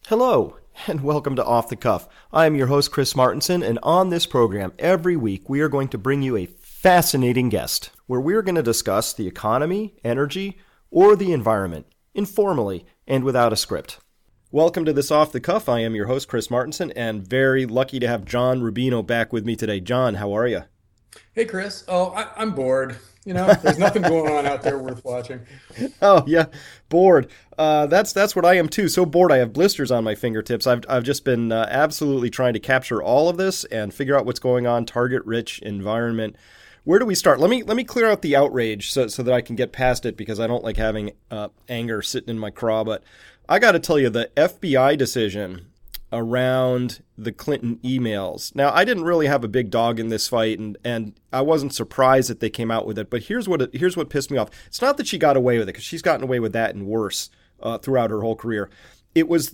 Hello, and welcome to Off the Cuff. I am your host, Chris Martenson, and on this program, every week, we are going to bring you a fascinating guest, where we are going to discuss the economy, energy, or the environment, informally and without a script. Welcome to this Off the Cuff. I am your host, Chris Martenson, and very lucky to have John Rubino back with me today. John, how are you? Hey, Chris. I'm bored. There's nothing going on out there worth watching. Oh, yeah, bored. That's what I am too. So bored I have blisters on my fingertips. I've just been absolutely trying to capture all of this and figure out what's going on. Target-rich environment. Where do we start? Let me clear out the outrage so that I can get past it, because I don't like having anger sitting in my craw. But I got to tell you, the FBI decision around the Clinton emails. Now, I didn't really have a big dog in this fight, and I wasn't surprised that they came out with it. But here's what pissed me off. It's not that she got away with it, because she's gotten away with that and worse throughout her whole career. It was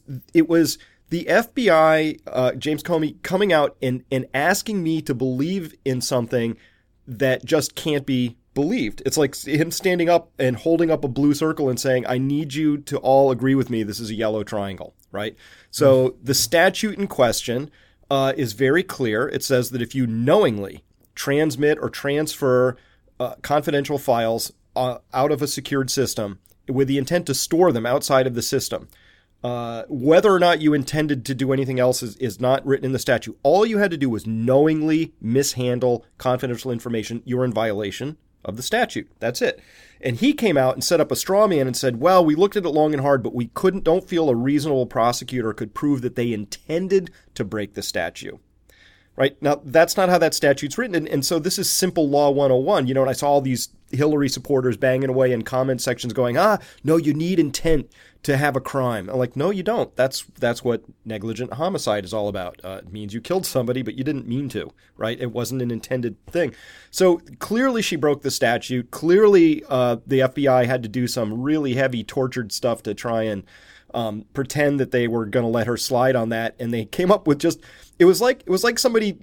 the FBI, James Comey, coming out and asking me to believe in something that just can't be believed. It's like him standing up and holding up a blue circle and saying, I need you to all agree with me. This is a yellow triangle, right? So the statute in question is very clear. It says that if you knowingly transmit or transfer confidential files out of a secured system with the intent to store them outside of the system, whether or not you intended to do anything else is not written in the statute. All you had to do was knowingly mishandle confidential information. You were in violation of the statute. That's it. And he came out and set up a straw man and said, well, we looked at it long and hard, but we don't feel a reasonable prosecutor could prove that they intended to break the statute. Right? Now, that's not how that statute's written. And so this is simple law 101. And I saw all these Hillary supporters banging away in comment sections going, no, you need intent to have a crime. I'm like, no, you don't. That's what negligent homicide is all about. It means you killed somebody, but you didn't mean to, right? It wasn't an intended thing. So clearly she broke the statute. Clearly the FBI had to do some really heavy tortured stuff to try and pretend that they were going to let her slide on that. And they came up with it was like somebody,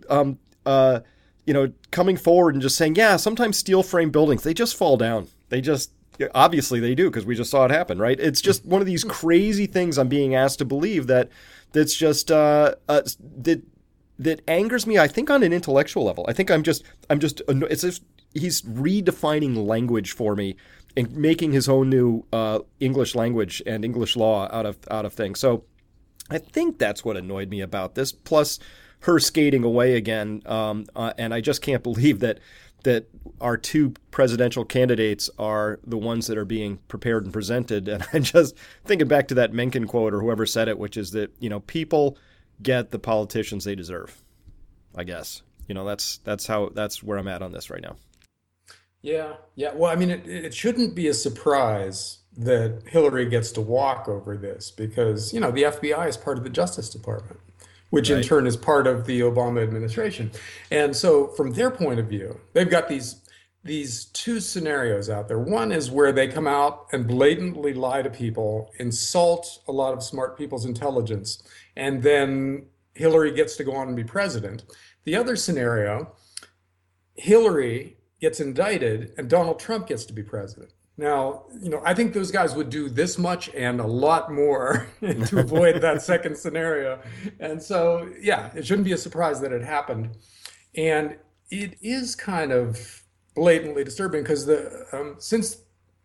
coming forward and just saying, yeah, sometimes steel frame buildings, they just fall down. Obviously they do, because we just saw it happen, right? It's just one of these crazy things I'm being asked to believe that's just that angers me. I think on an intellectual level. I think I'm just it's as if he's redefining language for me and making his own new English language and English law out of things. So I think that's what annoyed me about this. Plus her skating away again, and I just can't believe that our two presidential candidates are the ones that are being prepared and presented. And I'm just thinking back to that Mencken quote, or whoever said it, which is that, people get the politicians they deserve, I guess. That's where I'm at on this right now. Yeah. Yeah. Well, I mean, it shouldn't be a surprise that Hillary gets to walk over this because, the FBI is part of the Justice Department, which in Right. turn is part of the Obama administration. And so from their point of view, they've got these two scenarios out there. One is where they come out and blatantly lie to people, insult a lot of smart people's intelligence, and then Hillary gets to go on and be president. The other scenario, Hillary gets indicted and Donald Trump gets to be president. Now, I think those guys would do this much and a lot more to avoid that second scenario. And so, yeah, it shouldn't be a surprise that it happened. And it is kind of blatantly disturbing because since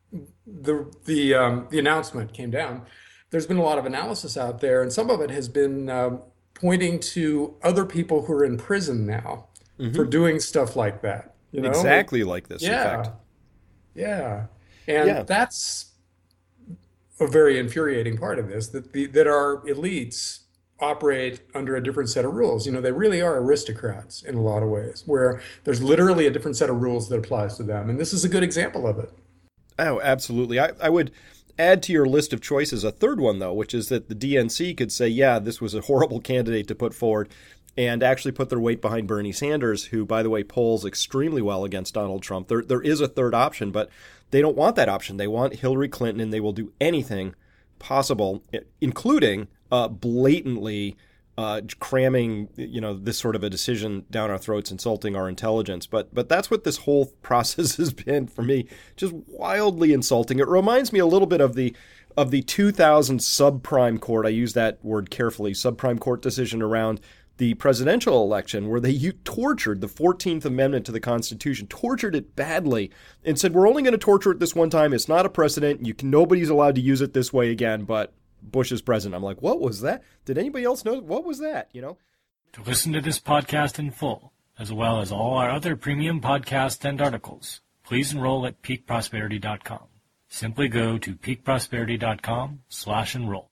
the announcement came down, there's been a lot of analysis out there, and some of it has been pointing to other people who are in prison now for doing stuff like that. Exactly like this, in Yeah, fact. yeah. And Yeah. that's a very infuriating part of this, that our elites operate under a different set of rules. They really are aristocrats in a lot of ways, where there's literally a different set of rules that applies to them. And this is a good example of it. Oh, absolutely. I would add to your list of choices a third one, though, which is that the DNC could say, yeah, this was a horrible candidate to put forward, and actually put their weight behind Bernie Sanders, who, by the way, polls extremely well against Donald Trump. There is a third option, but they don't want that option. They want Hillary Clinton, and they will do anything possible, including blatantly cramming, this sort of a decision down our throats, insulting our intelligence. But that's what this whole process has been for me, just wildly insulting. It reminds me a little bit of the of the 2000 subprime court, I use that word carefully, subprime court decision around the presidential election where they tortured the 14th Amendment to the Constitution, tortured it badly, and said, we're only going to torture it this one time. It's not a precedent. Nobody's allowed to use it this way again, but Bush is president. I'm like, what was that? Did anybody else know? What was that? To listen to this podcast in full, as well as all our other premium podcasts and articles, please enroll at peakprosperity.com. Simply go to peakprosperity.com/enroll.